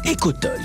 إيكوتول.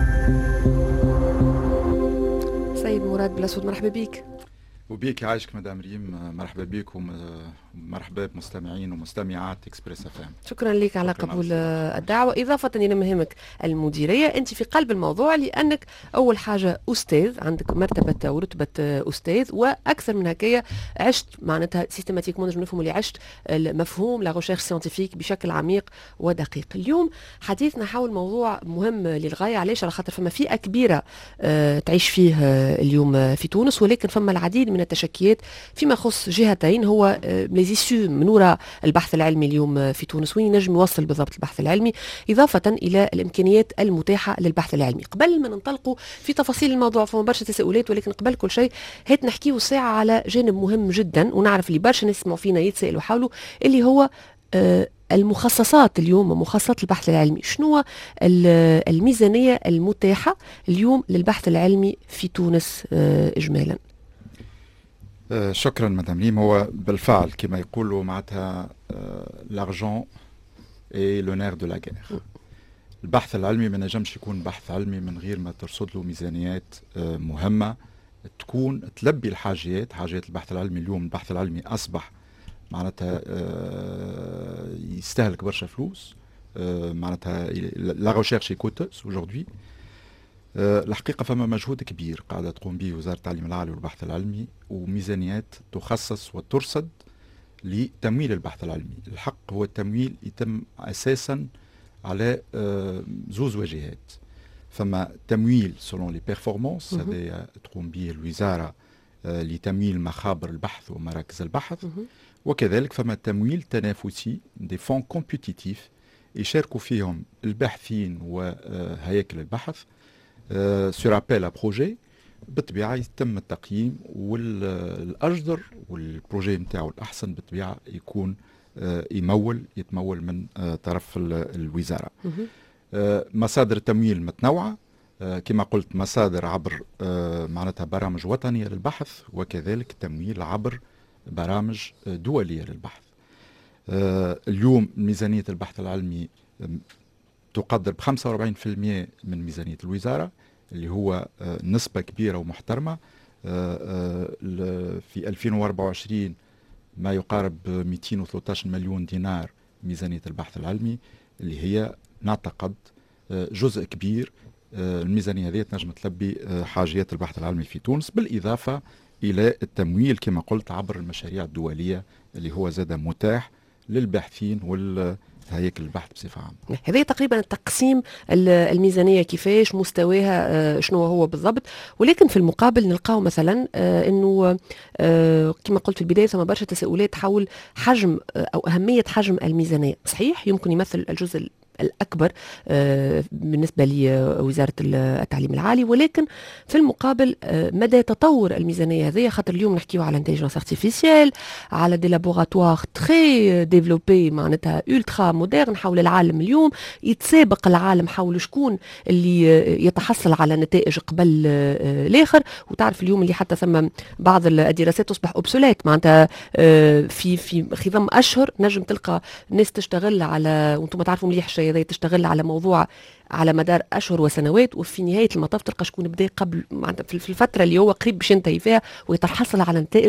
سيد مراد بلاسود، مرحبا بك. وبيك عايشك مدام ريم، مرحبا بك ومرحبا بمستمعين ومستمعات اكسبريس اف ام. شكرا لك على قبول الدعوه. اضافه الى مهمك المديريه، انت في قلب الموضوع لانك اول حاجه استاذ، عندك مرتبه ورتبه استاذ، واكثر من هكايا عشت معناتها سيستماتيكمون نجم نفهموا اللي عشت المفهوم لا ريشيرش سيانتيفيك بشكل عميق ودقيق. اليوم حديثنا حول موضوع مهم للغايه، علاش؟ على خاطر فما فئه كبيره تعيش فيه اليوم في تونس، ولكن فما العديد من التشكيات فيما يخص جهتين، هو ليزيسيو من وراء البحث العلمي اليوم في تونس، وين نجم يوصل بالضبط البحث العلمي، إضافة إلى الإمكانيات المتاحة للبحث العلمي. قبل ما ننطلقوا في تفاصيل الموضوع فما برشا تساؤلات، ولكن قبل كل شيء هات نحكيو ساعة على جانب مهم جدا، ونعرف اللي برشا ناس يسمعوا فينا يتسائلوا حوله، اللي هو المخصصات اليوم، مخصصات البحث العلمي. شنو الميزانية المتاحة اليوم للبحث العلمي في تونس إجمالا؟ شكرا مدام ريم. هو بالفعل كما يقولوا معناتها لارجون اي لو نير دو لا غير. البحث العلمي ما نجمش يكون بحث علمي من غير ما ترصد له ميزانيات مهمة تكون تلبي حاجات البحث العلمي. اليوم البحث العلمي أصبح معناتها يستهلك برشا فلوس، معناتها لا ريشيرش كوتوس اجوردي. الحقيقة فما مجهود كبير قاعدة تقوم به وزارة التعليم العالي والبحث العلمي، وميزانيات تخصص وترصد لتمويل البحث العلمي. الحق هو التمويل يتم أساسا على زوز وجهات. فما تمويل سولون لي بيرفورمانس، هذا تقوم به الوزارة لتمويل مخابر البحث ومراكز البحث، وكذلك فما تمويل تنافسي دي فون كومبيتيتيف يشاركوا فيهم الباحثين وهياكل البحث سور ابيل ا بروجي. بالطبيعه يتم التقييم، والاجدر والبروجي نتاعو الاحسن بالطبيعه يكون يتمول من طرف الوزاره. مصادر التمويل متنوعه، كما قلت، مصادر عبر معناتها برامج وطنيه للبحث، وكذلك تمويل عبر برامج دوليه للبحث. اليوم ميزانيه البحث العلمي تقدر ب 45% من ميزانية الوزارة، اللي هو نسبة كبيرة ومحترمة. في 2024 ما يقارب 213 مليون دينار ميزانية البحث العلمي، اللي هي نعتقد جزء كبير. الميزانية هذه تنجم تلبي حاجيات البحث العلمي في تونس، بالإضافة إلى التمويل كما قلت عبر المشاريع الدولية اللي هو زاد متاح للباحثين هياكل البحث بصفة عامة. هذه تقريبا تقسيم الميزانية، كيفاش مستواها شنو هو بالضبط. ولكن في المقابل نلقاو مثلا انه كما قلت في البداية ثم برشا تساؤلات حول حجم او أهمية حجم الميزانية. صحيح يمكن يمثل الجزء الأكبر بالنسبة لوزارة التعليم العالي، ولكن في المقابل مدى تطور الميزانية هذه، خاطر اليوم نحكيو على انتليجنس ارتيفيسيال، على دي لابوراتوار تري ديفلوبي معناتها الترا مودرن حول العالم. اليوم يتسابق العالم حول شكون اللي يتحصل على نتائج قبل الآخر. وتعرف اليوم اللي حتى ثم بعض الدراسات تصبح اوبسوليت، معناتها في خضم أشهر نجم تلقى ناس تشتغل على، وانتم تعرفوا مليح الشيء هذا، تشتغل على موضوع على مدار اشهر وسنوات، وفي نهايه المطاف تلقى شكون بدا قبل في الفتره اللي هو قريب باش ينتهي فيها، ويتحصل على نتائج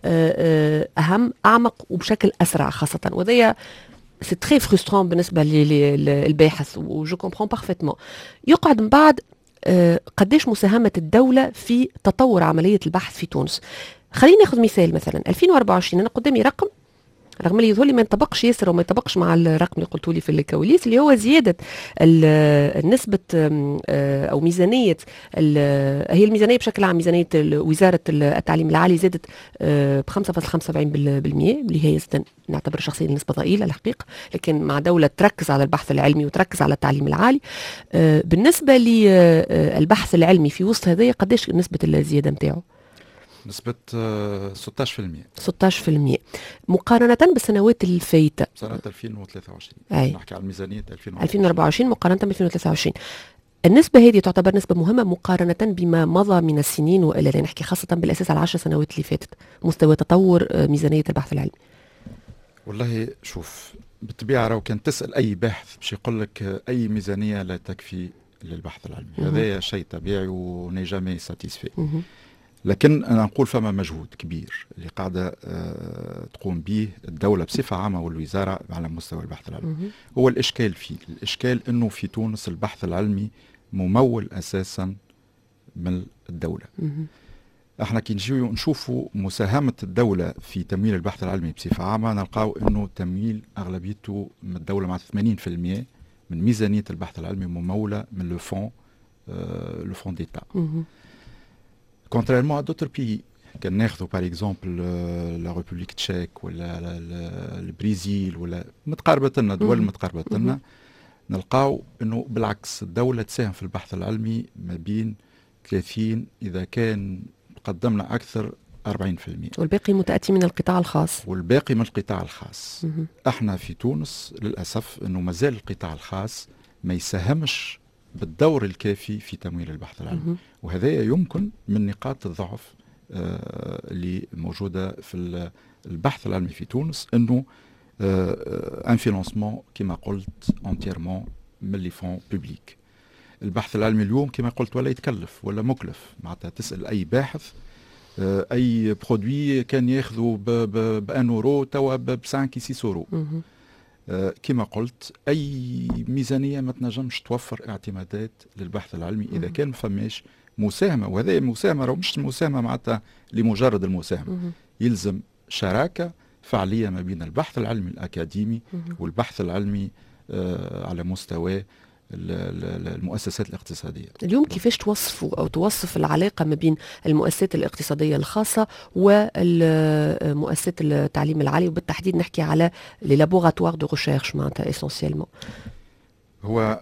اهم اعمق وبشكل اسرع خاصه. وهذا سي تري فرسترون بالنسبه للباحث، وجو كومبرون بارفيتمون. يقعد من بعد قديش مساهمه الدوله في تطور عمليه البحث في تونس. خلينا ناخذ مثال، مثلا 2024 انا قدامي رقم، رغم اللي يظهر لي ما ينطبقش ياسر وما ينطبقش مع الرقم اللي قلتوا لي في الكواليس، اللي هو زياده النسبه او ميزانيه هي الميزانيه بشكل عام. ميزانيه وزاره التعليم العالي زادت ب 5.75%، اللي هي نعتبر شخصيا نسبه ضئيله الحقيقه، لكن مع دوله تركز على البحث العلمي وتركز على التعليم العالي. بالنسبه للبحث العلمي في وسط هذا قديش نسبه الزياده نتاعو؟ نسبة 16%. 16% مقارنة بالسنوات الفايتة سنة 2023. أي. نحكي على ميزانية 2024 مقارنة ب 2023. النسبة هذه تعتبر نسبة مهمة مقارنة بما مضى من السنين وإلى لا نحكي خاصة بالأساس على 10 سنوات اللي فاتت، مستوى تطور ميزانية البحث العلمي. والله شوف، بالطبيعة لو كان تسأل أي باحث باش يقول لك أي ميزانية لا تكفي للبحث العلمي. هذا شيء طبيعي وني جامي ساتيسفي. لكن أنا نقول فما مجهود كبير اللي قاعدة تقوم به الدولة بصفة عامة والوزارة على مستوى البحث العلمي. هو الإشكال فيه، الإشكال أنه في تونس البحث العلمي ممول أساسا من الدولة. احنا كي نجيو نشوفوا مساهمة الدولة في تمويل البحث العلمي بصفة عامة نلقاو أنه تمويل أغلبيته من الدولة مع 80% من ميزانية البحث العلمي ممولة من لو فون ديتا. Contrairement à d'autres pays, كان ناخذوا par exemple la République tchèque ولا البرازيل ولا متقاربة لنا دول متقاربة لنا، نلقاو انه بالعكس الدولة تساهم في البحث العلمي ما بين 30 اذا كان قدمنا اكثر 40%، والباقي متأتي من القطاع الخاص. والباقي من القطاع الخاص. احنا في تونس للاسف انه مازال القطاع الخاص ما يساهمش بالدور الكافي في تمويل البحث العلمي، وهذا يمكن من نقاط الضعف اللي موجودة في البحث العلمي في تونس، انه ان فينانسمون كما قلت انتيرمون من لي فون بوبليك. البحث العلمي اليوم كما قلت ولا يتكلف ولا مكلف، معناتها تسأل اي باحث اي برودوي كان ياخذوا ب 1 اورو توا ب 5 6 اورو. كما قلت أي ميزانية ما تنجمش توفر اعتمادات للبحث العلمي إذا كان ما فماش مساهمة، وهذه مساهمة مش مساهمة معناتها لمجرد المساهمة، يلزم شراكة فعلية ما بين البحث العلمي الأكاديمي والبحث العلمي على مستوى المؤسسات الاقتصادية. اليوم كيفاش توصفوا أو توصف العلاقة ما بين المؤسسات الاقتصادية الخاصة والمؤسسات التعليم العالي، وبالتحديد نحكي على لي لابوغاتوار دو ريشيرش معناتها اسونسيالمون؟ هو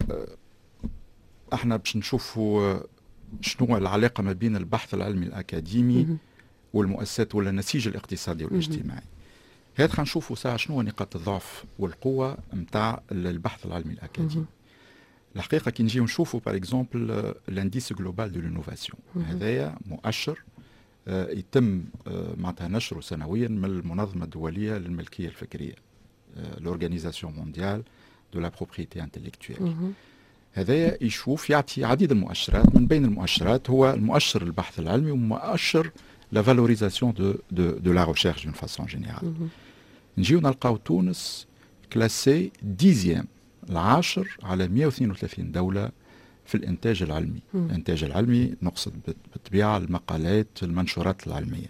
احنا باش نشوفوا شنو العلاقة ما بين البحث العلمي الأكاديمي والمؤسسات ولا النسيج الاقتصادي والاجتماعي. هذا خنشوفوا ساعة شنو نقاط الضعف والقوة متاع البحث العلمي الأكاديمي. الحقيقة كي نجيو نشوفوا باغ اكزومبل الانديس جلوبال دو لينوفاسيون، هذايا مؤشر يتم معناتها نشره سنويا من المنظمة الدولية للملكية الفكرية، لورغانيزاسيون مونديال دو لا بروبريتي انتليكتويل. هذايا يشوف يعطي عديد المؤشرات، من بين المؤشرات هو المؤشر البحث العلمي ومؤشر لا فالوريزاسيون دو لا ريشيرش دون فاسون جينيرال. نجيو نلقاو تونس كلاسي 10 العاشر على 132 دولة في الإنتاج العلمي. الإنتاج العلمي نقصد بالطبيعة المقالات المنشورات العلمية.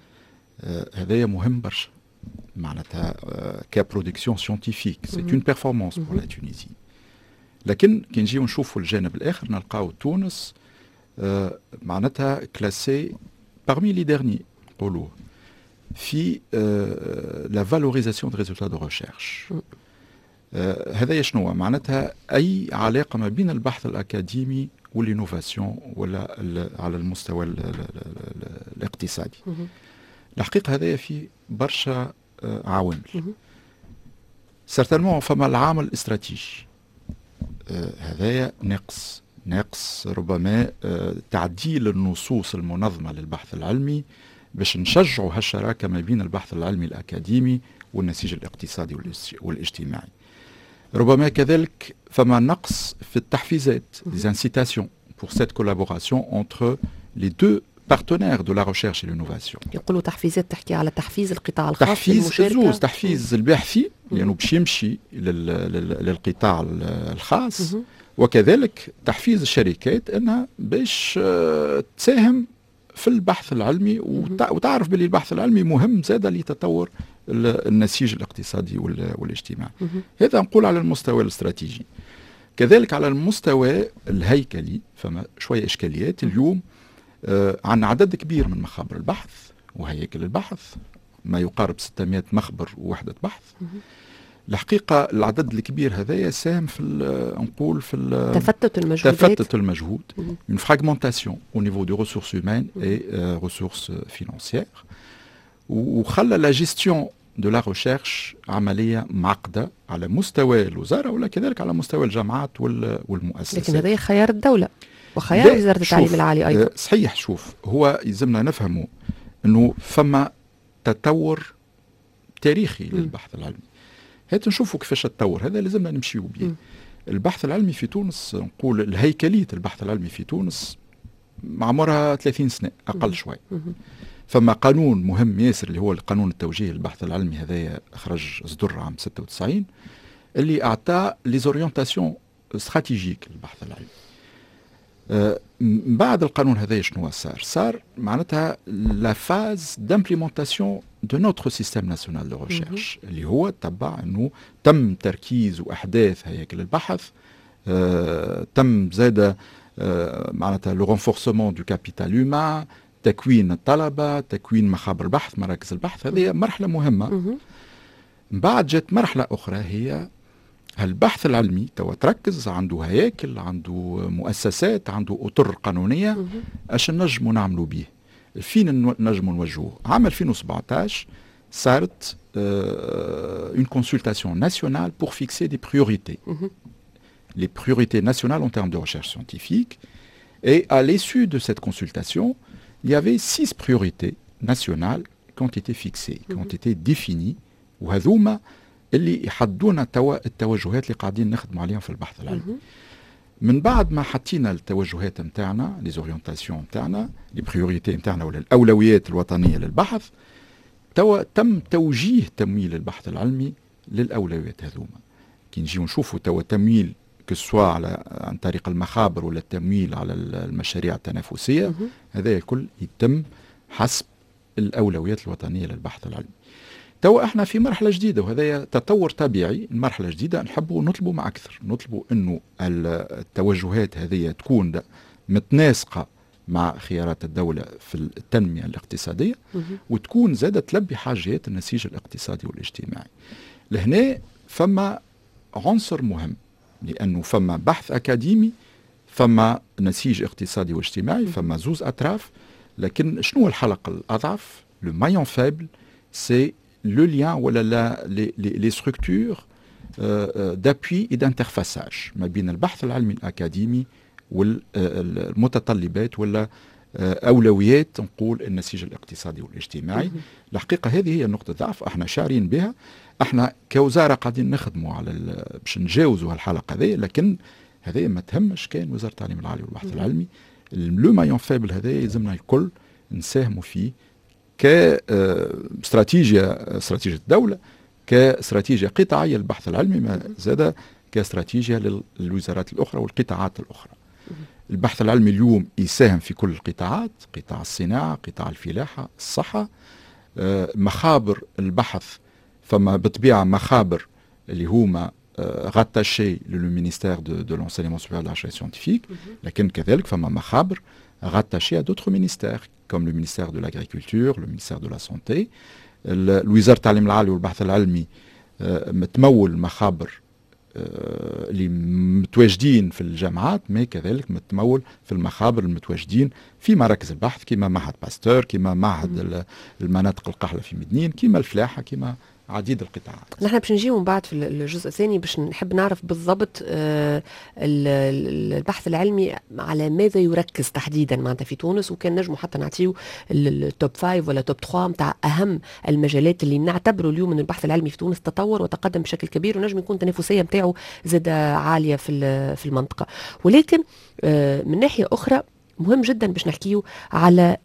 هذا مهم برشا معناتها كبرودكسيون سيونتيفيك، سي اون بيرفورمانس بور لا تونيزي. لكن كي نجيو نشوفوا الجانب الآخر نلقاو تونس معناتها كلاسي parmi les derniers نقولوه في لا فالوريزاسيون دو ريزولتا دو ريشيرش. هذا شنو معناتها أي علاقة ما بين البحث الأكاديمي والإنوفاسيون ولا على المستوى الاقتصادي. الحقيقة هذا في برشا عوامل. سيرتانمون فما العامل الاستراتيجي، هذا ناقص ربما تعديل النصوص المنظمة للبحث العلمي باش نشجعوا هالشراكة ما بين البحث العلمي الأكاديمي والنسيج الاقتصادي والاجتماعي. ربما كذلك فما نقص في التحفيزات، les incitations pour cette collaboration entre les deux partenaires de la recherche et l'innovation. يقولوا تحفيزات، تحكي على تحفيز القطاع الخاص، تحفيز تحفيز الباحثي لأنه باش يمشي للقطاع الخاص، وكذلك تحفيز الشركات أنها باش تساهم في البحث العلمي وتعرف باللي البحث العلمي مهم زاد لتطور النسيج الاقتصادي والاجتماعي. هذا نقول على المستوى الاستراتيجي. كذلك على المستوى الهيكلي فما شوية إشكاليات اليوم. عندنا عدد كبير من مخابر البحث وهياكل البحث، ما يقارب 600 مخبر ووحدة بحث. الحقيقة العدد الكبير هذا يساهم في نقول في تفتت المجهود، une fragmentation au niveau des ressources humaines et ressources financières، وخلى لا جيستيون دو لا ريشيرش عملية معقدة على مستوى الوزارة ولا كذلك على مستوى الجامعات والمؤسسات. لكن هذا خيار الدولة وخيار وزارة التعليم العالي أيضا. صحيح. شوف هو يلزمنا نفهموا أنه فما تطور تاريخي للبحث العلمي. هات نشوفوا كيفاش التطور هذا لازمنا نمشيو به. البحث العلمي في تونس، نقول الهيكلية البحث العلمي في تونس عمرها 30 سنة أقل شوي. فما قانون مهم ياسر اللي هو القانون التوجيه البحث العلمي، هذايا صدر عام 96، اللي أعطى لي زوريونتاسيون استراتيجيك للبحث العلمي. بعد القانون هذا شنو صار معناتها لا فاز دامبليمونتاسيون دو نوتر سيستيم ناسيونال دو ريشيرش، اللي هو تبع انه تم تركيز واحداث هياكل البحث، تم زاد معناتها لو رونفورسمون دو كابيتال هيومان، تكوين الطلبه، تكوين مخابر البحث، مراكز البحث. هذه مرحله مهمه. بعد جت مرحله اخرى، هي البحث العلمي توا تركز، عنده هياكل، عنده مؤسسات، عنده اطر قانونيه اش نجموا نعملوا به، فين نجموا نوجهوه. عام 2017 صارت une consultation nationale pour fixer des priorités, les priorités nationales en termes de recherche scientifique. Et à l'issue de cette consultation, il y avait 6 priorités nationales qui ont été fixées, qui ont été définies, وهذوما اللي يحدونا توا التوجهات اللي قاعدين نخدموا عليهم في البحث العلمي. من بعد ما حطينا التوجهات نتاعنا، لي زوريونتاسيون نتاعنا، لي بريوريتي نتاعنا ولا الاولويات الوطنيه للبحث، توا تم توجيه تمويل البحث العلمي للاولويات هذوما. كي نجيو نشوفوا توا تمويل كسوا عن طريق المخابر ولا التمويل على المشاريع التنافسيه، هذا الكل يتم حسب الاولويات الوطنيه للبحث العلمي. توا احنا في مرحله جديده، وهذا تطور طبيعي. المرحله الجديده نحبوا نطلبوا مع اكثر، نطلبوا انه التوجهات هذه تكون متناسقه مع خيارات الدوله في التنميه الاقتصاديه، وتكون زادة تلبي حاجات النسيج الاقتصادي والاجتماعي. لهنا فما عنصر مهم، لانه فما بحث اكاديمي، فما نسيج اقتصادي واجتماعي، فما زوز اطراف. لكن شنو الحلقه الاضعف؟ لو مايون فابل سي le lien ou les structures d'appui et d'interfaçage ما بين البحث العلمي الأكاديمي والمتطلبات ولا أولويات نقول النسيج الاقتصادي والاجتماعي. الحقيقة هذه هي نقطة ضعف احنا شارين بها. احنا كوزارة قاعدين نخدموا على باش نجاوزوا هالحلقة هذه، لكن هذه ما تهمش كان وزارة التعليم العالي والبحث العلمي. لو مايون فابل هذا يلزمنا الكل نساهموا فيه كاستراتيجية الدولة، كاستراتيجية قطاعية للبحث العلمي، ما زاد كاستراتيجية للوزارات الأخرى والقطاعات الأخرى. البحث العلمي اليوم يساهم في كل القطاعات، قطاع الصناعة، قطاع الفلاحة، الصحة، مخابر البحث. فما بطبيعة مخابر اللي هما rattachés le ministère de l'enseignement supérieur de la recherche scientifique، لكن كذلك فما مخابر rattachés à d'autres ministères comme le ministère de l'Agriculture, le ministère de la Santé. الوزارة التعليم العالي والبحث العلمي متمول مخابر اللي متواجدين في الجامعات، ما كذلك متمول في المخابر المتواجدين في مراكز البحث كما معهد باستور، كما معهد المناطق القحلة في مدنين، كما الفلاحة، كما عديد القطاعات. نحن باش نجيو من بعد في الجزء الثاني باش نحب نعرف بالضبط البحث العلمي على ماذا يركز تحديدا معناتها في تونس، وكان نجموا حتى نعطيو التوب 5 ولا توب 3 نتاع اهم المجالات اللي نعتبروا اليوم ان البحث العلمي في تونس تطور وتقدم بشكل كبير، ونجم يكون التنافسيه نتاعو زاد عاليه في المنطقه. ولكن من ناحيه اخرى مهم جدا باش نحكيو على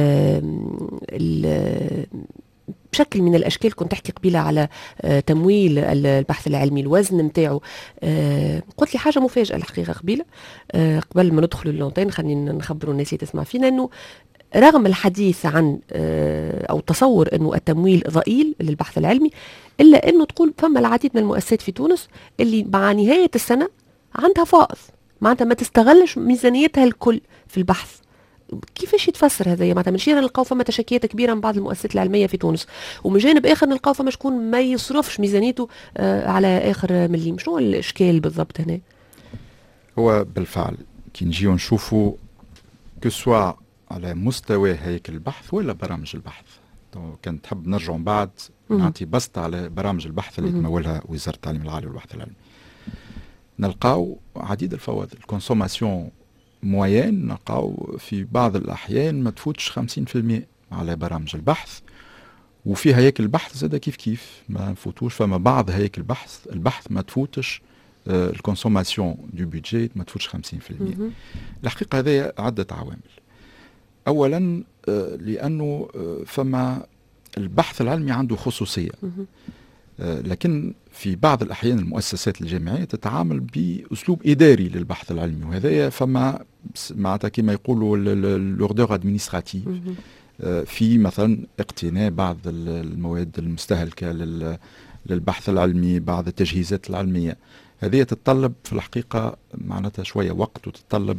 بشكل من الاشكال. كنت تحكي قبيله على تمويل البحث العلمي، الوزن نتاعو. قلت لي حاجه مفاجاه الحقيقه قبيله، قبل ما ندخل اللونتين خلينا نخبروا الناس اللي تسمع فينا انه رغم الحديث عن او تصور انه التمويل ضئيل للبحث العلمي، الا انه تقول فما العديد من المؤسسات في تونس اللي مع نهايه السنه عندها فائض، معناتها ما تستغلش ميزانيتها الكل في البحث. كيفاش يتفسر هذا؟ معناتها من شيء نلقاو فما تشكيات كبيره من بعض المؤسسات العلميه في تونس، ومن جانب اخر نلقاو فما شكون ما يصرفش ميزانيته على اخر مليم. شنو الاشكال بالضبط هنا؟ هو بالفعل كي نجيو نشوفوا كسوا على مستوى هيكل البحث ولا برامج البحث، كان تحب نرجع بعد نعطي بسط على برامج البحث اللي تمولها وزاره التعليم العالي والبحث العلمي. نلقاو عديد الفوائد. الكونسوماسيون موين نلقاو في بعض الأحيان ما تفوتش 50% على برامج البحث، وفي هياكل البحث زاد كيف ما نفوتوش. فما بعض هياكل البحث ما تفوتش الكونسوماسيون دو بودجي ما تفوتش 50%. الحقيقة هذه عدة عوامل. أولا لأنه فما البحث العلمي عنده خصوصية، لكن في بعض الأحيان المؤسسات الجامعية تتعامل بأسلوب إداري للبحث العلمي، وهذا فما معناتها كما يقولوا لوردور ادمينستراتيف في مثلا اقتناء بعض المواد المستهلكة للبحث العلمي، بعض التجهيزات العلمية. هذه تتطلب في الحقيقة معناتها شوية وقت، وتتطلب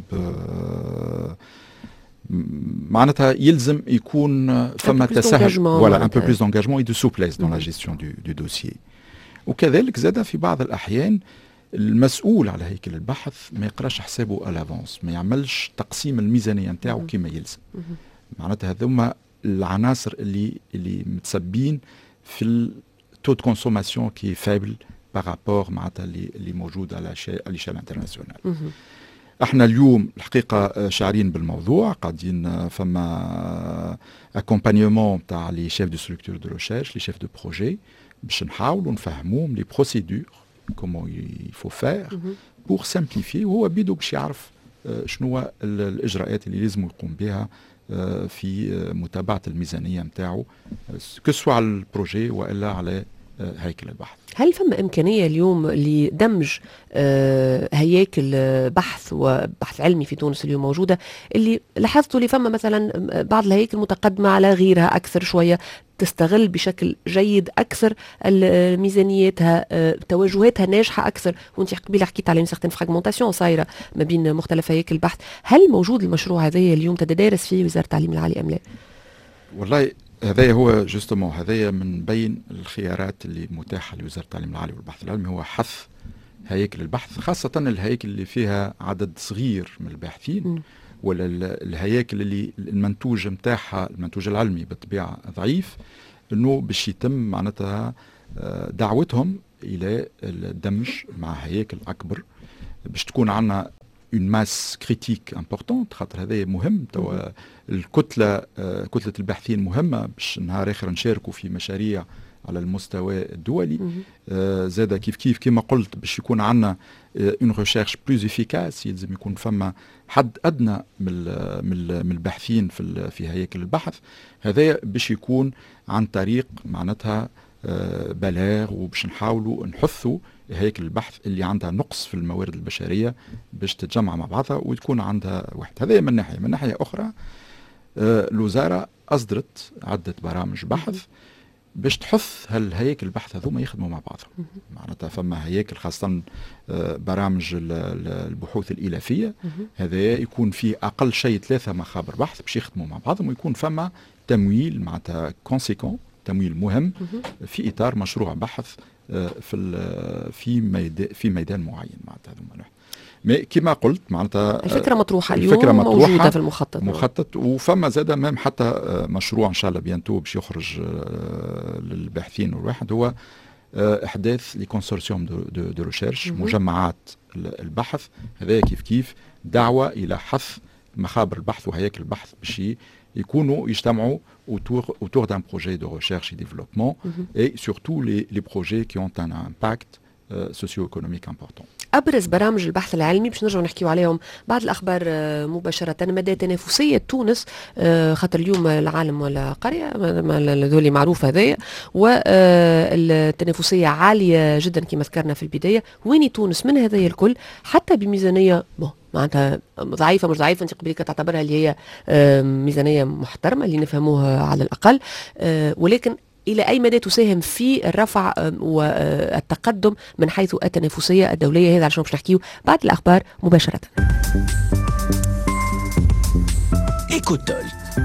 معناتها يلزم يكون فما تساهل voilà un peu plus d'engagement et de souplesse dans la gestion du dossier. وكذلك زاد في بعض الأحيان المسؤول على هيكل البحث ما يقراش حسابه à l'avance، ما يعملش تقسيم الميزانية نتاعو كما يلزم. معناتها هذوما العناصر اللي متسبين في التو دو كونسوماسيون كي فابل بارابور معناتها اللي موجود على ليشيل انترناسيونال. احنا اليوم الحقيقه شاعرين بالموضوع، قاعدين فما اكومبانيومون تاع لي شيف دو ستركتور دو ريشيرش، لي شيف دو بروجي، باش نحاولوا نفهموهم لي بروسيدور كومون يفو فير بور سامبليفي، وهو بيدو باش يعرف شنو الاجراءات اللي لازم يقوم بها في متابعه الميزانيه نتاعو كسوا على البروجي والا على هيكل البحث. هل فما إمكانية اليوم لدمج هياكل بحث وبحث علمي في تونس اليوم موجودة، اللي لاحظتوا اللي فما مثلا بعض الهياكل متقدمة على غيرها أكثر شوية، تستغل بشكل جيد أكثر ميزانياتها، توجهاتها ناجحة أكثر، وانت قبيل حكيت على سيغتين فراغمونتاسيون صايرة ما بين مختلف هياكل البحث. هل موجود المشروع هذا اليوم تتدارس فيه وزارة التعليم العالي أم لا؟ والله هذا هو جوستومون، هذا من بين الخيارات اللي متاحة لوزارة التعليم العالي والبحث العلمي، هو حث هياكل البحث، خاصة الهياكل اللي فيها عدد صغير من الباحثين، ولا الهياكل اللي المنتوج متاعها المنتوج العلمي بالطبيعة ضعيف، انه باش يتم معناتها دعوتهم الى الدمج مع هياكل اكبر باش تكون عندنا اون ماس كريتيك امبورطونت. خاطر هذا مهم، توا الكتله كتله الباحثين مهمه باش نهار اخر نشاركوا في مشاريع على المستوى الدولي. زاد كيف كما قلت باش يكون عندنا اون ريشيرش بلوز افيكاس، يلزم يكون فما حد ادنى من الباحثين في هياكل البحث. هذا باش يكون عن طريق معناتها بلاغ، وباش نحاولوا نحثوا هيكل البحث اللي عندها نقص في الموارد البشرية باش تتجمع مع بعضها وتكون عندها واحد. هذا من ناحية. من ناحية أخرى الوزارة أصدرت عدة برامج بحث باش تحث هالهياكل البحث هذوما يخدموا مع بعضهم. معناتها فما هياكل خاصة برامج البحوث الإلافية، هذا يكون فيه أقل شيء 3 مخابر بحث باش يخدموا مع بعضهم، ويكون فما تمويل معناتها كونسيكون، تمويل مهم في إطار مشروع بحث في ميدان معين. معناتها هذوما كما قلت معناتها الفكرة مطروحة اليوم، موجودة في المخطط وفما زاد مام حتى مشروع ان شاء الله بيانتو باش يخرج للباحثين والواحد، هو احداث لي كونسورسيوم دو ريشيرش، مجمعات البحث. هذا كيف دعوة الى حث مخابر البحث وهياكل البحث باش يكونوا يجتمعوا autour d'un projet de recherche et développement et surtout les projets qui ont un impact socio-économique important. أبرز برامج البحث العلمي باش نرجعوا نحكيوا عليهم بعد الأخبار مباشرة. مدى تنافسية تونس، خاطر اليوم العالم ولا قرية هذول معروف هذايا، والتنافسية عالية جدا كما ذكرنا في البداية. وين تونس من هذايا الكل، حتى بميزانية معناتها ضعيفة مش ضعيفة، انت قبلك تعتبرها اللي هي ميزانية محترمة اللي نفهموها على الأقل، ولكن إلى أي مدى تساهم في الرفع والتقدم من حيث التنافسية الدولية؟ هذا عشان باش نحكيه بعد الأخبار مباشرة. إيكوتول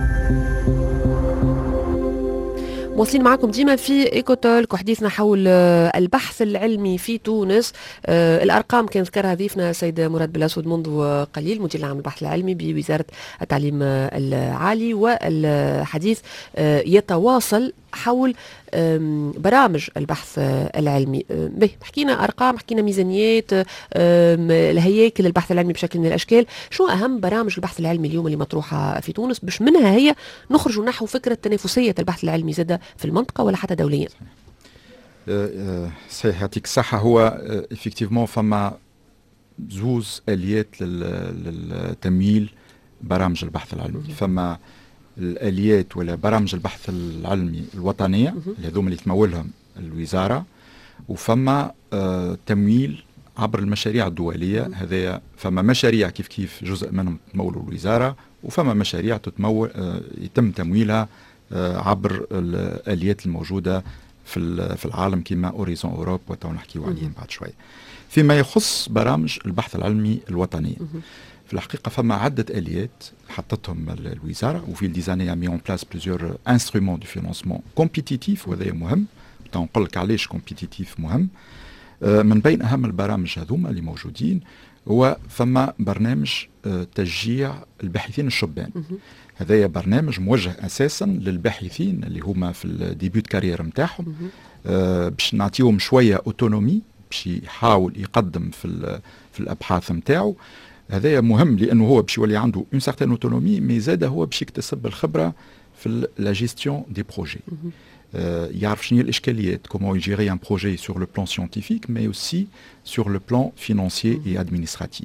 مواصلين معكم ديما في إيكوتولك، وحديثنا حول البحث العلمي في تونس. الأرقام كان ذكرها ضيفنا السيد مراد بالأسود منذ قليل، مدير العام البحث العلمي بوزارة التعليم العالي، والحديث يتواصل حول برامج البحث العلمي. حكينا أرقام، حكينا ميزانيات، الهياكل البحث العلمي بشكل من الأشكال. شو أهم برامج البحث العلمي اليوم اللي مطروحة في تونس باش منها هي نخرج نحو فكرة تنافسية البحث العلمي زادة في المنطقة ولا حتى دوليا؟ صحيح يعطيك الصحة. هو افكتيفمون فما زوز آليات للتمويل برامج البحث العلمي. فما الآليات ولا برامج البحث العلمي الوطنية اللي هذوما اللي تمولهم الوزارة، وفما تمويل عبر المشاريع الدولية. هذا فما مشاريع كيف جزء منهم تمولوا الوزارة، وفما مشاريع يتم تمويلها عبر الآليات الموجودة في العالم كما أوريزون أوروب وتو نحكيو عليهم بعد شوية. فيما يخص برامج البحث العلمي الوطنية، في الحقيقة فما عدة آليات حطتهم الوزارة، وفي الديزاني مي اون بلاس بليزيور انسترومون دو فينانسمون كومبيتيتيف، وهذا مهم. نقول لك علاش كومبيتيتيف مهم. من بين أهم البرامج هذوما اللي موجودين هو فما برنامج تشجيع الباحثين الشبان. هذا برنامج موجه أساسا للباحثين اللي هما في الديبيوت كارير متاعهم، باش نعطيهم شوية أوتونومي باش يحاول يقدم في الأبحاث متاعه. هذا مهم لأنه هو باش يولي عنده اون سارتين أوتونومي، مي زاد هو باش يكتسب الخبرة في لا جيستيون دي بروجي. يعرف شنو هي الإشكاليات، comment gérer un projet sur le plan scientifique mais aussi sur le plan financier et administratif.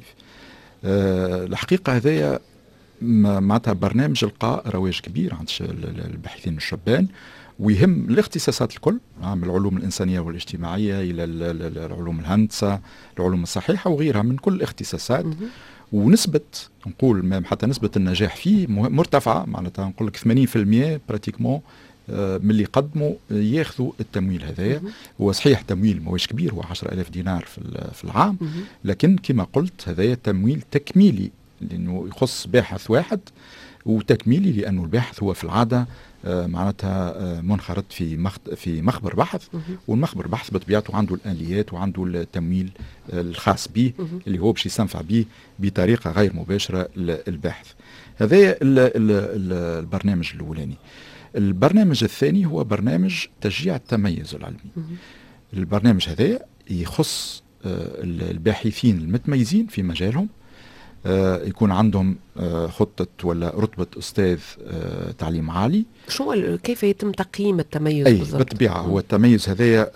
الحقيقة هذايا معناتها برنامج لقى رواج كبير عند الباحثين الشبان، ويهم الاختصاصات الكل، من العلوم الإنسانية والاجتماعية إلى العلوم الهندسة، العلوم الصحيحة وغيرها من كل الاختصاصات. ونسبة نقول حتى نسبة النجاح فيه مرتفعة، معناتها نقول لك 80% براتيكمون من اللي قدموا ياخذوا التمويل هذايا. هو صحيح تمويل ماهوش كبير، هو 10,000 دينار في العام، لكن كما قلت هذايا تمويل تكميلي لأنه يخص باحث واحد، وتكميلي لأنه الباحث هو في العادة معناتها منخرط في مخبر بحث، والمخبر بحث بطبيعته عنده الآليات وعنده التمويل الخاص به اللي هو باش يستنفع به بطريقة غير مباشرة الباحث. هذا البرنامج الأولاني. البرنامج الثاني هو برنامج تشجيع التميز العلمي. البرنامج هذا يخص الباحثين المتميزين في مجالهم، يكون عندهم خطة ولا رتبة أستاذ تعليم عالي. كيف يتم تقييم التميز بالضبط؟ بالطبيعة هو التميز هذايا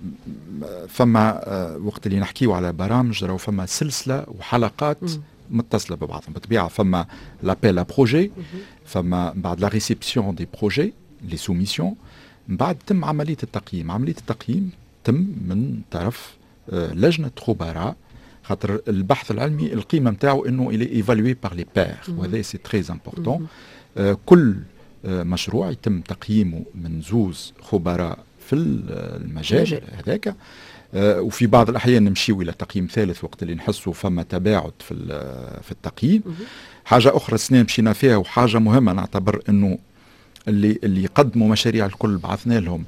فما وقت اللي نحكيه على برامج راهو فما سلسلة وحلقات متصلة ببعضهم. بالطبيعة فما لابيل à بروجي، فما بعد لا ريسيبسيون دي بروجي لي سوميسيون، بعد تم عملية التقييم. عملية التقييم تم من طرف لجنة خبراء، خاطر البحث العلمي القيمة متاعه انه il est évalué par les pairs، وهذا سي تري امبورطون. كل مشروع يتم تقييمه من زوز خبراء في المجال هذاك، وفي بعض الأحيان نمشيو إلى تقييم ثالث وقت اللي نحسوا فما تباعد في التقييم. حاجة أخرى السنة مشينا فيها وحاجة مهمة نعتبر أنه اللي يقدموا مشاريع الكل بعثنا لهم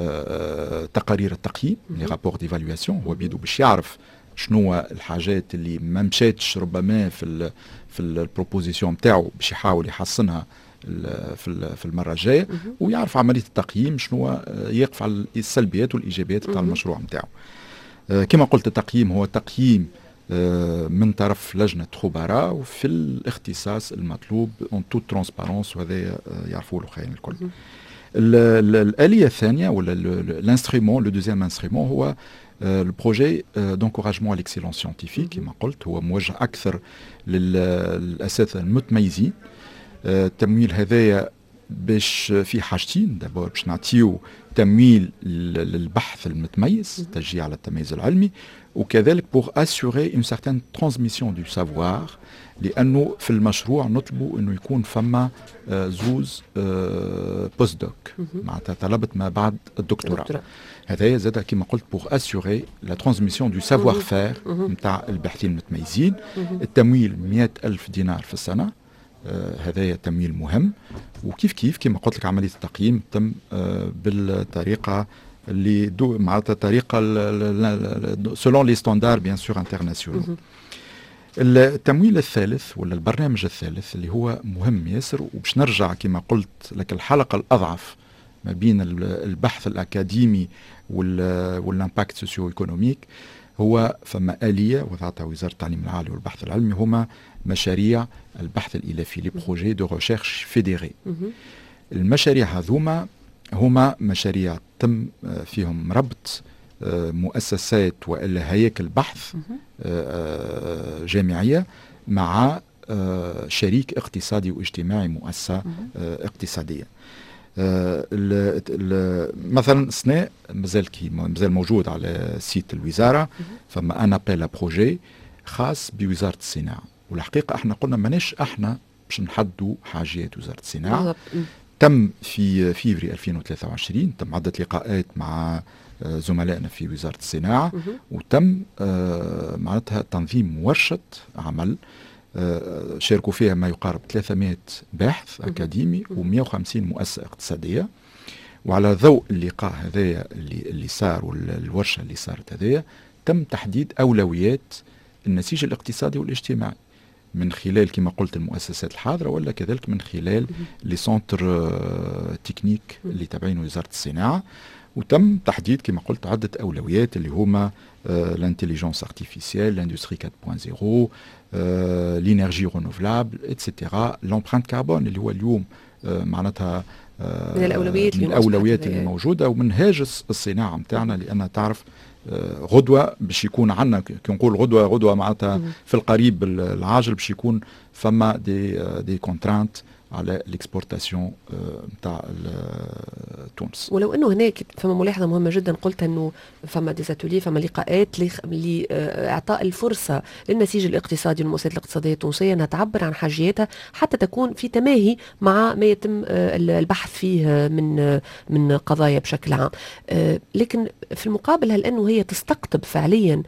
تقارير التقييم، لي رابور ديفالواسيون. هو بيدو باش يعرف شنو الحاجات اللي ما مشاتش ربما في البروبوزيسيون نتاعو باش يحاول يحسنها في المرة الجاية، ويعرف عملية التقييم شنو يقف على السلبيات والإيجابيات بتاع المشروع نتاعو. كما قلت التقييم هو تقييم من طرف لجنة خبراء وفي الاختصاص المطلوب اون توت ترانسبارونس، وهذا يعرفوا له خير الكل. الآلية الثانية ولا الانسترومون لو دوزيام انسترومون هو البروجي دونكوراجمون على ليكسيلونس سيانتيفيك. كما قلت هو موجه أكثر للأساتذة المتميزين. التمويل هذايا باش في حاجتين، دابور باش نعطيو تمويل للبحث المتميز، تشجيع على التميز العلمي، وكذلك بور اسيوري اون سارتان ترانسميسيون دو سافوار، لانه في المشروع نطلبوا انه يكون فما زوز بوست دوك، معناتها طلبة ما بعد الدكتوراه. هذايا زاد كما قلت بور اسيوري لا ترانسميسيون دو سافوار فير نتاع الباحثين المتميزين. التمويل 100,000 دينار في السنة، هذايا تمويل مهم. وكيف كما قلت لك عملية التقييم تم بالطريقة اللي معناتها طريقة سولون لي ستاندار بيان سور انترناسيونال. التمويل الثالث ولا البرنامج الثالث اللي هو مهم ياسر، وباش نرجع كما قلت لك الحلقة الأضعف ما بين البحث الأكاديمي والامباكت سوسيو ايكونوميك، هو فما آلية وضعتها وزارة التعليم العالي والبحث العلمي، هما مشاريع البحث الإلافي، لي بروجي دو ريشيرش فيديري. المشاريع هذوما هما مشاريع تم فيهم ربط مؤسسات وإلا هياكل بحث جامعية مع شريك اقتصادي واجتماعي، مؤسسة اقتصادية. مثلا سناء مازال موجود على سيت الوزارة، فما أنا بيلا بروجي خاص بوزارة الصناعة، والحقيقة احنا قلنا ماناش احنا باش نحدوا حاجات وزارة الصناعة. تم في فيفري 2023 تم عدة لقاءات مع زملائنا في وزارة الصناعة، وتم معناتها تنظيم ورشة عمل شاركوا فيها ما يقارب 300 باحث أكاديمي و150 مؤسسة اقتصادية. وعلى ضوء اللقاء هذايا اللي صار والورشة اللي صارت هذايا تم تحديد أولويات النسيج الاقتصادي والاجتماعي من خلال كما قلت المؤسسات الحاضرة، ولا كذلك من خلال لي سونتر تكنيك اللي تابعين وزارة الصناعة. وتم تحديد كما قلت عدة أولويات اللي هما الانتليجنس ارتيفيسيال، الاندستري 4.0، الانرجي رونوفلابل اتسيتيرا، لومبرانت كاربون اللي هو اليوم معناتها من الأولويات اللي موجودة، ومنهاج الصناعة متاعنا. لأن تعرف غدوة باش يكون عندنا كي نقول غدوة معناتها في القريب العاجل باش يكون فما دي كونترانت على الاكسبورتاسيون نتاع تونس. ولو انه هناك فما ملاحظه مهمه جدا قلت انه فما ديزاتولي، فما لقاءات لاعطاء الفرصه للنسيج الاقتصادي والمؤسسات الاقتصاديه التونسيه انها تعبر عن حاجياتها حتى تكون في تماهي مع ما يتم البحث فيه من قضايا بشكل عام. لكن في المقابل هل انه هي تستقطب فعليا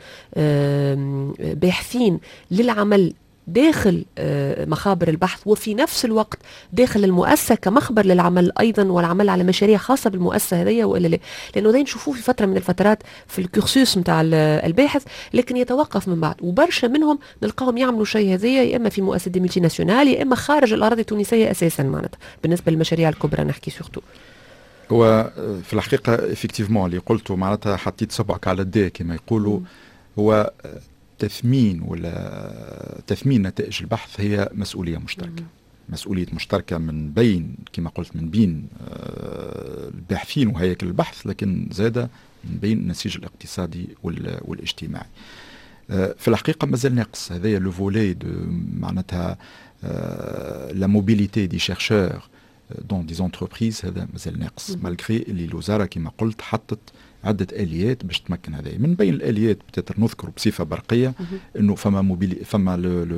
باحثين للعمل داخل مخابر البحث وفي نفس الوقت داخل المؤسسة كمخبر للعمل أيضا، والعمل على مشاريع خاصة بالمؤسسة هذه وإلا لا؟ لأنه ده نشوفوه في فترة من الفترات في الكورسوس متاع الباحث، لكن يتوقف من بعد، وبرشا منهم نلقاهم يعملوا شيء هذية يا إما في مؤسسة دي ملتي ناسيونال يا إما خارج الأراضي التونسية أساسا معناتها بالنسبة للمشاريع الكبرى نحكي سورتو. هو في الحقيقة افكتيفمون اللي قلته معناتها حطيت صبعك على الداء كما يقولوا. هو تثمين نتائج البحث هي مسؤولية مشتركة. مسؤولية مشتركة من بين كما قلت من بين الباحثين وهياكل البحث، لكن زادة من بين النسيج الاقتصادي والاجتماعي. في الحقيقة مازال ناقص هذايا لو فولي دو معناتها لا موبيليتي دي شيرشور دون دي زونتربريز، هذا مازال ناقص مالغري اللي الوزارة كما قلت حطت عدة آليات باش تمكن هذا. من بين الآليات بتقدر نذكر بصفة برقية انه فما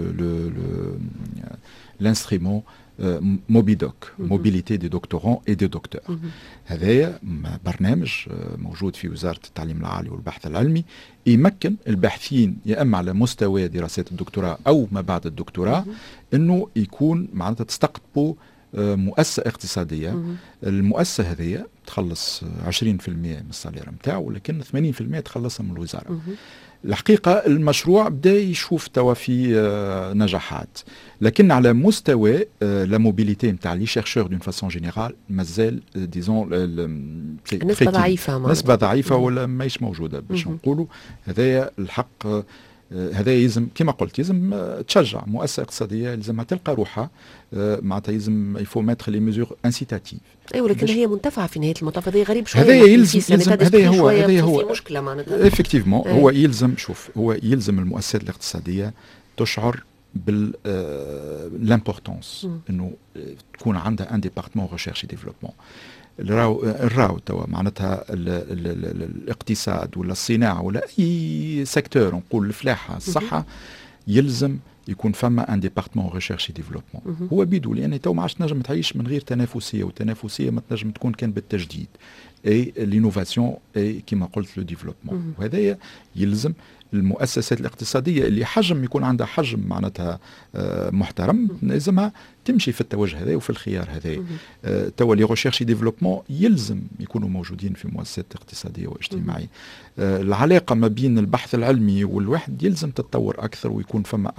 الانسترومون موبيدوك، موبيليتي دي دكتورون اي دي دكتور. هذايا برنامج موجود في وزارة التعليم العالي والبحث العلمي يمكن الباحثين يا اما على مستوى دراسات الدكتوراه او ما بعد الدكتوراه انه يكون معناتها تستقطبوا مؤسسة اقتصادية. المؤسسة هذه تخلص 20% من السالير نتاعو، ولكن 80% تخلصها من الوزارة. الحقيقة المشروع بدا يشوف توا في نجاحات، لكن على مستوى لا موبيليتي نتاع لي شيرشور دون فاسون جينيرال مازال ديزون نسبة ضعيفة ولا ماهيش موجودة باش نقولوا. هذايا الحق هذا يلزم كما قلت يلزم تشجع مؤسسه اقتصاديه، يلزمها تلقى روحها معناتها يلزم يفو ماتر لي ميزور انسيتاتيف. ايوه لكن هي منتفعه في نهايه المطاف، هذا غريب شويه. هذا يلزم هذا هو مشكله معناتها افكتيفمون. هو يلزم هو يلزم المؤسسات الاقتصاديه تشعر بال لامبورطونس انه تكون عندها ان ديبارتمون ريشيرش ديفلوبمون. الراو توا معناتها الاقتصاد ولا الصناعه ولا اي سيكتور نقول الفلاحه الصحه يلزم يكون فما ان ديبارتمون ريشيرش ديفلوبمون. هو بيدو لان تو ما عادش تنجم تعيش من غير تنافسيه، والتنافسيه ما تنجم تكون كان بالتجديد اي لينوفاسيون اي كما قلت لو ديفلوبمون. وهذايا يلزم المؤسسات الاقتصاديه اللي حجم يكون عندها حجم معناتها محترم لازمها تمشي في التوجه هذا وفي الخيار هذا. توا لي ريشيرش ديفلوبمون يلزم يكونوا موجودين في مؤسسات اقتصاديه واجتماعيه. العلاقه ما بين البحث العلمي والواحد يلزم تتطور اكثر ويكون فما اكثر تشجيع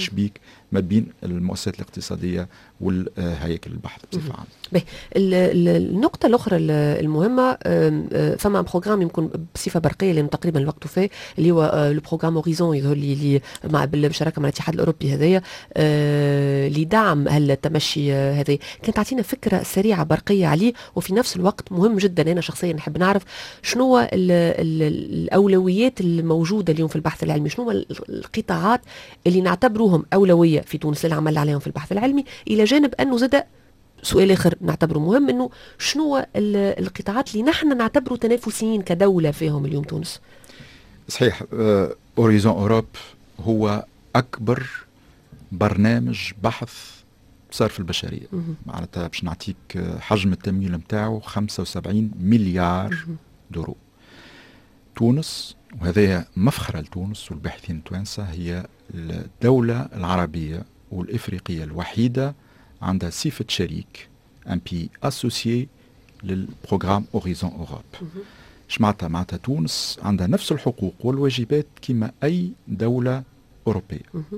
تشبيك ما بين المؤسسات الاقتصادية والهياكل البحث بصفة عامة. النقطة الأخرى المهمة، فما بروجرام يمكن بصفة برقية لأنه تقريبا الوقت وفاه، اللي هو البروجرام أوريزون، يظهر لي مع بالمشاركة مع الاتحاد الأوروبي هذايا لدعم التمشي هذا. كانت تعطينا فكرة سريعة برقية عليه، وفي نفس الوقت مهم جدا. أنا شخصيا نحب نعرف شنو الأولويات الموجودة اليوم في البحث العلمي، شنو القطاعات اللي نعتبروهم أولوية في تونس للعمل عليهم في البحث العلمي، إلى جانب أنه زاد سؤال آخر نعتبره مهم، أنه شنو القطاعات اللي نحن نعتبره تنافسيين كدولة فيهم اليوم تونس. صحيح. أوريزون أوروب هو أكبر برنامج بحث صار في البشرية. معناتها باش نعطيك حجم التمويل متاعه 75 مليار دورو. تونس، وهذا مفخرة لتونس والباحثين التوانسة، هي الدولة العربية والإفريقية الوحيدة عندها صفة شريك ان بي اسوسيي للبروغرام أوريزون أوروب. معناتها تونس عندها نفس الحقوق والواجبات كما أي دولة أوروبية.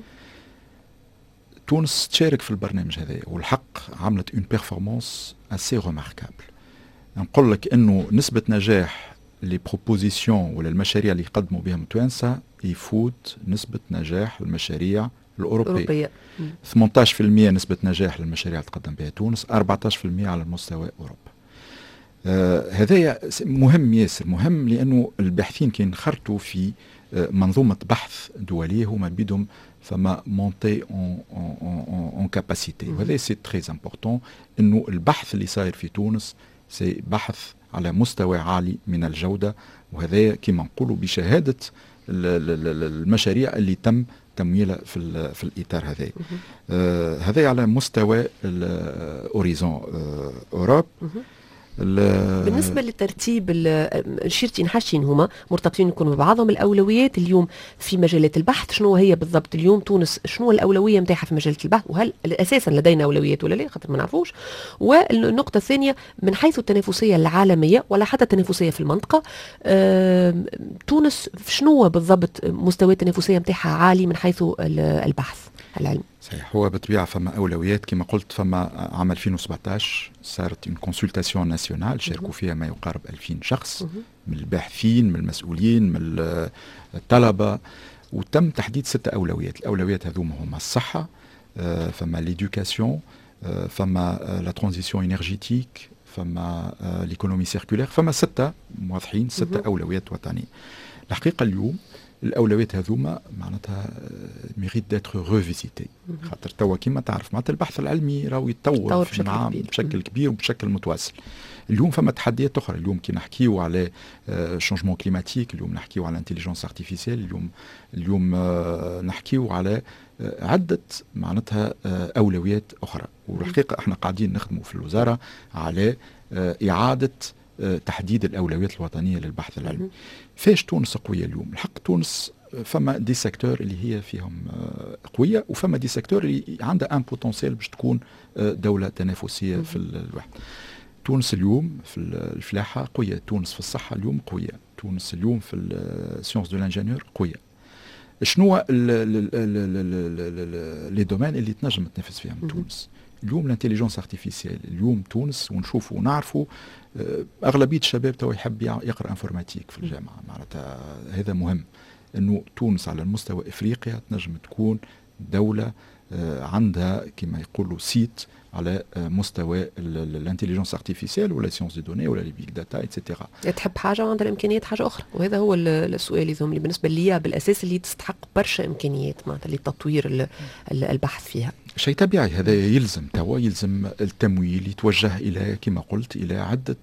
تونس تشارك في البرنامج هذا، والحق عملت اون بيرفورمانس اسي ريماركابل. نقول لك انه نسبة نجاح لي بروبوزيسيون ولا المشاريع اللي يقدموا بهم التوانسة يفوت نسبة نجاح المشاريع الأوروبية. 18% نسبة نجاح للمشاريع اللي تقدم بها تونس، 14% على مستوى أوروبا. هذا مهم ياسر، مهم لأنه الباحثين كي ينخرطوا في منظومة بحث دولية هما بيدهم فما مونتي اون كاباسيتي، وهذا سي تري امبورطون. انه البحث اللي صاير في تونس سي بحث على مستوى عالي من الجودة، وهذا كما نقولوا بشهادة المشاريع اللي تم تمويلها في الإطار هذا. هذا على مستوى أوريزون أوروب. بالنسبة للترتيب شيرتين حاشين هما مرتبطين يكونوا ببعضهم. الأولويات اليوم في مجالات البحث شنو هي بالضبط اليوم تونس؟ شنو الأولوية متاعها في مجالات البحث، وهل أساسا لدينا أولويات ولا لا؟ خاطر ما نعرفوش. والنقطة الثانية من حيث التنافسية العالمية ولا حتى التنافسية في المنطقة، تونس شنو بالضبط مستوى التنافسية متاعها عالي من حيث البحث العلمي؟ صحيح. هو بالطبيعة فما أولويات كما قلت. فما عام 2017 صارت une consultation nationale شاركوا فيها ما يقارب 2000 شخص من الباحثين، من المسؤولين، من الطلبة، وتم تحديد 6 أولويات. الأولويات هذوما هما الصحة، فما l'éducation، فما la transition énergétique، فما l'économie circulaire، فما 6 واضحين، 6 أولويات وطنية. الحقيقة اليوم الأولويات هذوما معناتها ميريت داتر ريفيزيتي، خاطر توا كيما تعرف معناتها البحث العلمي راهو يتطور بشكل كبير وبشكل متواصل. اليوم فما تحديات أخرى. اليوم كي نحكيو على شونجمون كليماتيك، اليوم نحكيو على انتيليجنس ارتيفيسيال، اليوم نحكيو على عدة معناتها أولويات أخرى. والحقيقة احنا قاعدين نخدموا في الوزارة على إعادة تحديد الأولويات الوطنية للبحث العلمي. فاش تونس قوية اليوم؟ الحق تونس فما دي سيكتور اللي هي فيهم قوية، وفما دي سيكتور اللي عندها ان بوتنسيال باش تكون دولة تنافسية في الواحد. تونس اليوم في الفلاحة قوية، تونس في الصحة اليوم قوية، تونس اليوم في السيونس دو لانجينيور قوية. شنو لي دومين اللي تنجم تنافس فيهم تونس اليوم؟ الانتيليجنس ارتيفيسيال. اليوم تونس ونشوفوا ونعرفوا أغلبية الشباب تو يحب يقرأ انفورماتيك في الجامعة. معناتها هذا مهم، أنه تونس على المستوى إفريقيا تنجم تكون دولة عندها كما يقولوا سيت على مستوى الانتيليجنس ارتيفيسيال ولا سيونس دي دوني ولا لي بيج داتا ايتترا. تحب حاجه وعندها الامكانيات حاجه اخرى، وهذا هو السؤال اللي بالنسبه لي بالاساس اللي تستحق برشا امكانيات معناتها لتطوير البحث فيها. شيء طبيعي. هذا يلزم التمويل يتوجه الى كما قلت الى عده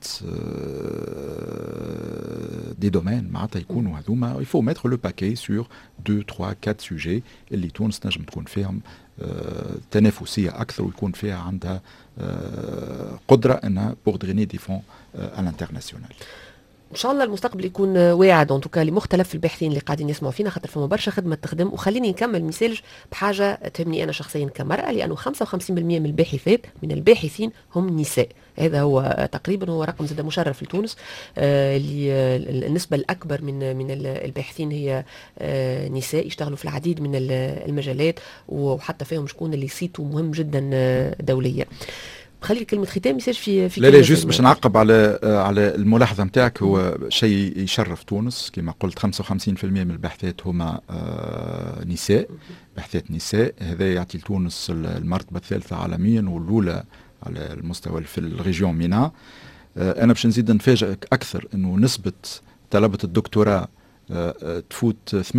دي دومين معناتها يكونوا هذوما يفو ميتر لو باكي سور 2 3 4 سوجي اللي تونس نجم تكون فيهم تنافسيه اكثر، ويكون فيها عندها قدره انها بور دغيني دي فون على الانترناسيونال. ان شاء الله المستقبل يكون واعد ان توكا لمختلف الباحثين اللي قاعدين يسمعوا فينا، خاطر فما برشا خدمه تخدم. وخليني نكمل مثال بحاجه تهمني انا شخصيا كمراه، لانه 55% من الباحثات من الباحثين هم نساء. هذا هو تقريبا هو رقم زاد مشرف لتونس. اللي النسبه الاكبر من الباحثين هي نساء يشتغلوا في العديد من المجالات، وحتى فيهم شكون اللي سيتو مهم جدا دوليا. خلي كلمة ختام يساج في لا جوست باش نعقب على الملاحظة نتاعك. هو شيء يشرف تونس كما قلت، 55% من الباحثات هما نساء، باحثات نساء. هذا يعطي لتونس المرتبة الثالثة عالميا والأولى على المستوى في الريجيون مينا. أنا باش نزيد نفاجئك أكثر أنه نسبة طلبة الدكتوراه تفوت 68%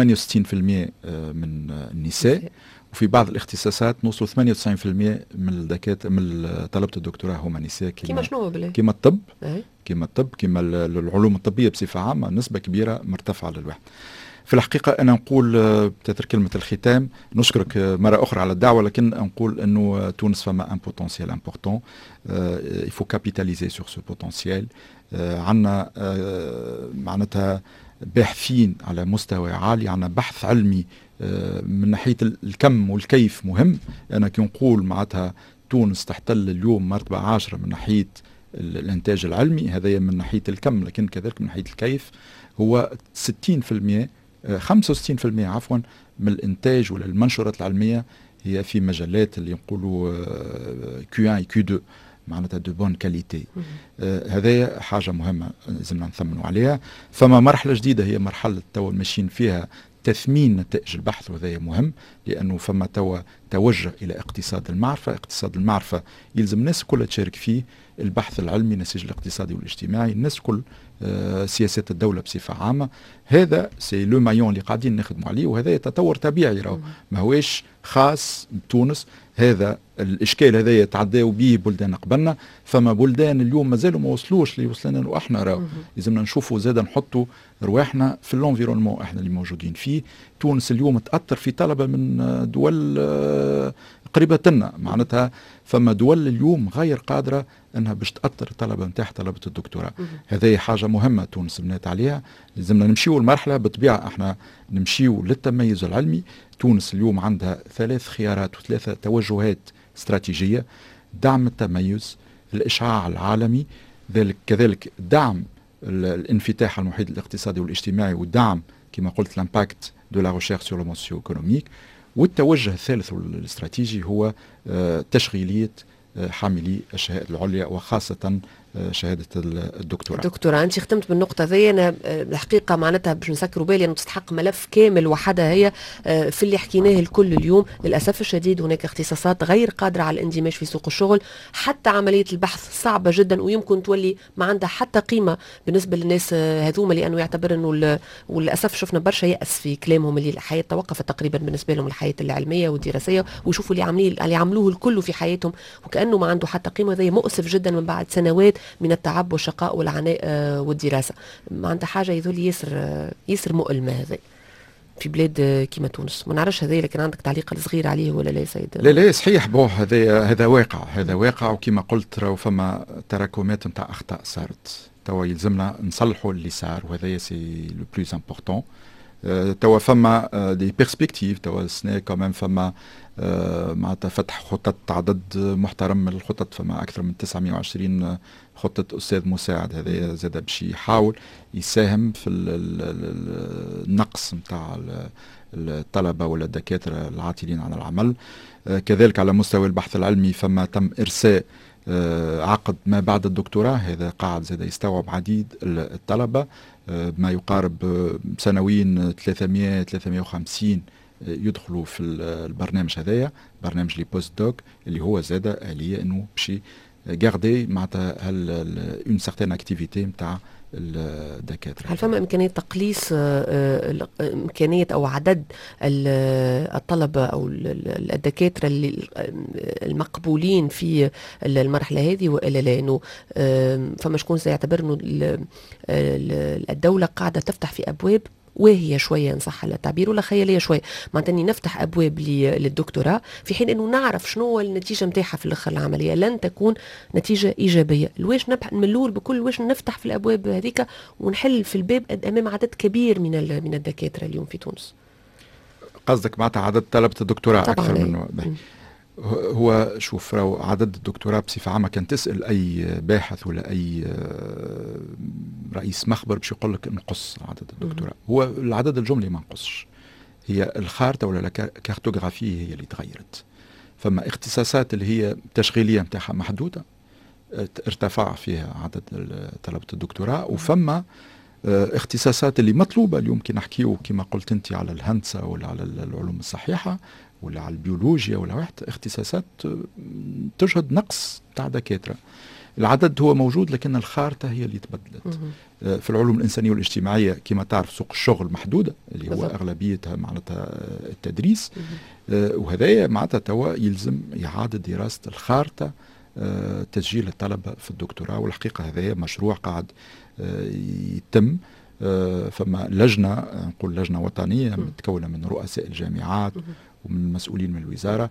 من النساء، وفي بعض الاختصاصات نوصلوا 98% من الدكاتره من طلبه الدكتوراه هما نساء. كيما شنو بالله؟ كيما الطب، كيما العلوم الطبيه بصفه عامه نسبه كبيره مرتفعه للواحد. في الحقيقه انا نقول بتاتر كلمه الختام، نشكرك مره اخرى على الدعوه، لكن نقول انه تونس فما ان بوتنسيال امبورطون، يفو كابيتاليزي سور سو بوتنسيال. عندنا معناتها باحثين على مستوى عالي، عندنا بحث علمي من ناحية الكم والكيف مهم. أنا كي نقول معناتها تونس تحتل اليوم مرتبة 10 من ناحية الإنتاج العلمي، هذا من ناحية الكم، لكن كذلك من ناحية الكيف هو 60% 65% عفوا من الإنتاج ولا المنشورات العلمية هي في مجالات اللي نقولوا Q1 Q2 معناتها دو بون كاليتي. هذا حاجة مهمة لازمنا نثمنوا عليها. فما مرحلة جديدة هي مرحلة توا ماشيين فيها تثمين نتائج البحث، وهذا مهم لأنه فما توا توجه إلى اقتصاد المعرفة. اقتصاد المعرفة يلزم الناس كلها تشارك فيه، البحث العلمي، النسيج الاقتصادي والاجتماعي، الناس كل سياسات الدولة بصفة عامة. هذا سي لو مايون اللي قاعدين نخدموا عليه، وهذا تطور طبيعي راهو ما هوش خاص بتونس. هذا الإشكال هذا يتعداو به بلدان قبلنا، فما بلدان اليوم مازالوا ما وصلوش اللي وصلنا له احنا. راهو لازمنا نشوفوا زادا نحطوا رواحنا في الانفيرونمون احنا اللي موجودين فيه. تونس اليوم تأثر في طلبة من دول قريبة لنا، معناتها فما دول اليوم غير قادرة انها باش تأثر الطلبة نتاع طلبة الدكتوراه. هذه حاجة مهمة تونس بنات عليها. لازمنا نمشيو المرحلة بالطبيعة، احنا نمشيو للتميز العلمي. تونس اليوم عندها 3 خيارات و3 توجهات استراتيجية: دعم التميز، الإشعاع العالمي، كذلك دعم الانفتاح على المحيط الاقتصادي والاجتماعي، ودعم كما قلت الامباكت دو لا ريشيرش سور لو سوسيو ايكونوميك. والتوجه الثالث والاستراتيجي هو تشغيلية حاملي الشهادة العليا وخاصة شهادة الدكتوراه. دكتوراه، أنت ختمت بالنقطة ذي. أنا الحقيقة معناتها باش نسكروا بالي أنه تستحق ملف كامل وحدها هي في اللي حكيناه الكل اليوم. للأسف الشديد هناك اختصاصات غير قادرة على الاندماج في سوق الشغل، حتى عملية البحث صعبة جدا ويمكن تولي ما عندها حتى قيمة بالنسبة للناس هذوما، لأنه يعتبر أنه وللأسف شفنا برشا يأس في كلامهم اللي الحياة توقفت تقريبا بالنسبة لهم، الحياة العلمية والدراسية، ويشوفوا اللي عملوه الكل في حياتهم وكأنه ما عنده حتى قيمة. ذي مؤسف جدا من بعد سنوات من التعب والشقاء والعناء والدراسة. معناتها حاجة يذول يسر مؤلم هذا في بلاد كيما تونس. ما نعرفش هذا، لكن عندك تعليق صغير عليه ولا لا سيد؟ لا صحيح، هذا واقع وكما قلت راهو فما تراكمات نتاع اخطاء صارت. توا يلزمنا نصلحوا اللي صار، وهذا سي لو بلوز امبورطون. توا فما دي بيرسبكتيف، توا السنة كمان فما معناتها فتح خطط عدد محترم من الخطط. فما أكثر من 920 خطة أستاذ مساعد. هذا زاد باش يحاول يساهم في النقص نتاع الطلبة ولا الدكاترة العاطلين عن العمل. كذلك على مستوى البحث العلمي فما تم إرساء عقد ما بعد الدكتوراه، هذا قاعد زاد يستوعب عديد الطلبة، ما يقارب سنويا 350 يدخلوا في البرنامج هذايا، برنامج لي بوست دوك، اللي هو زاد آلية انه باش غاردي معناتها اون سيغتين اكتيفيتي نتاع الدكاتره. هل فما امكانيه تقليص امكانيه او عدد الطلبه او الدكاتره المقبولين في المرحله هذه، والا لا؟ انه فما شكون سيعتبر انه الدوله قاعده تفتح في ابواب واهية شوية إن صح التعبير ولا خيالية شوية، معناتها إني نفتح أبواب للدكتوراه في حين إنه نعرف شنو هو النتيجة متاعها في الآخر العملية لن تكون نتيجة إيجابية. لواش نملول بكل واش نفتح في الأبواب هذيك ونحل في الباب أمام عدد كبير من الدكاترة اليوم في تونس؟ قصدك معناتها عدد طلبة الدكتوراه أكثر منه؟ هو شوف، راهو عدد الدكتوراه بصفة عامة كان تسأل أي باحث ولا أي رئيس مخبر باش يقول لك نقص عدد الدكتوراه. هو العدد الجملي ما نقصش، هي الخارطة ولا الكارتوغرافية هي اللي تغيرت. فما اختصاصات اللي هي تشغيلية متاعها محدودة ارتفع فيها عدد طلبة الدكتوراه، وفما اختصاصات اللي مطلوبة اليوم كي نحكيو كما قلت انت على الهندسة ولا على العلوم الصحيحة ولا على البيولوجيا ولا واحد اختصاصات تشهد نقص تاع دكاترة. العدد هو موجود لكن الخارطة هي اللي تبدلت. في العلوم الإنسانية والاجتماعية كما تعرف سوق الشغل محدودة اللي هو أغلبيتها معناتها التدريس، وهذا معناتها توا يلزم إعادة دراسة الخارطة تسجيل الطلبة في الدكتوراه. والحقيقة هذا مشروع قاعد يتم. فما لجنة، نقول لجنة وطنية متكونة من رؤساء الجامعات ومن مسؤولين من الوزارة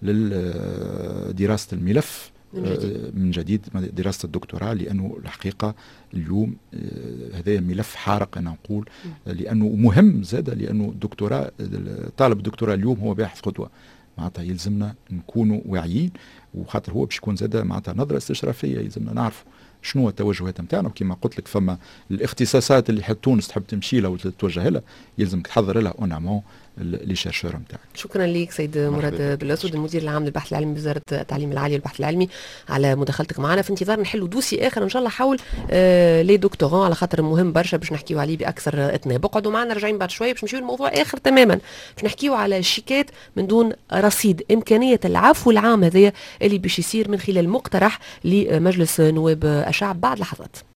لدراسة الملف من جديد دراسة الدكتوراه، لأنه الحقيقة اليوم هذا ملف حارق أنا نقول، لأنه مهم زادة، لأنه الدكتوراه طالب الدكتوراه اليوم هو باحث قدوة. معناتها يلزمنا نكونوا واعيين، وخاطر هو باش يكون زادة معناتها نظرة استشرافية، يلزمنا نعرفوا شنو التوجهات نتاعنا. وكما قلت لك فما الاختصاصات اللي حتى تونس تحب تمشي لها وتتوجه لها يلزمك تحضر لها اون امون لي شيرشور نتاعك. شكرا لك سيد مراد بالاسود، المدير العام للبحث العلمي بوزاره التعليم العالي والبحث العلمي، على مداخلتك معنا. في انتظار نحلوا دوسي اخر ان شاء الله حول لي دكتوراه، على خاطر مهم برشا باش نحكيو عليه باكثر اتناب. اقعدوا معنا، راجعين بعد شويه باش نمشيو لموضوع اخر تماما، باش نحكيو على الشيكات من دون رصيد، امكانيه العفو العام هذايا اللي باش يصير من خلال مقترح لمجلس نواب الشعب بعد لحظات.